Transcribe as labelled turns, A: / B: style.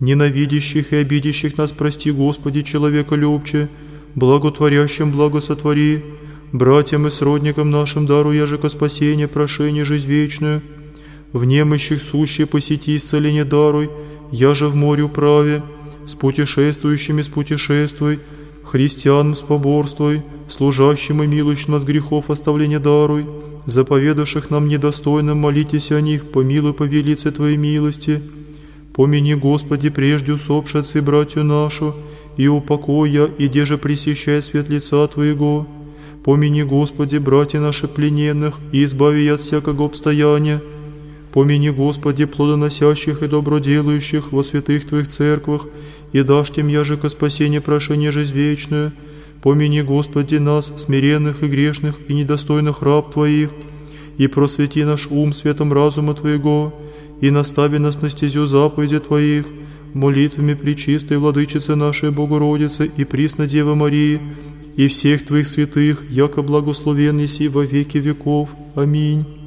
A: Ненавидящих и обидящих нас прости, Господи, человеколюбче, благотворящим благосотвори, братьям и сродникам нашим даруй яжеко спасение, прошение, жизнь вечную. В немощих сущие посети исцеление даруй, яже в море управе, с путешествующими спутешествуй, христианам споборствуй, служащим и милующим от грехов оставление даруй, заповедавших нам недостойным молитесь о них, помилуй по велице Твоей милости. Помяни, Господи, прежде усопшие отцы братью нашу, и упокоя, и деже пресещай свет лица Твоего. Помяни, Господи, братья наши плененных, и избави от всякого обстояния. Помяни, Господи, плодоносящих и доброделающих во святых Твоих церквах, и дашь тем яжеко спасение, прошение, жизнь вечную. Помяни, Господи, нас, смиренных и грешных, и недостойных раб Твоих, и просвети наш ум светом разума Твоего, и настави нас на стезю заповеди Твоих, молитвами пречистой Владычицы нашей Богородицы и присно Девы Марии, и всех Твоих святых, яко благословен еси во веки веков. Аминь.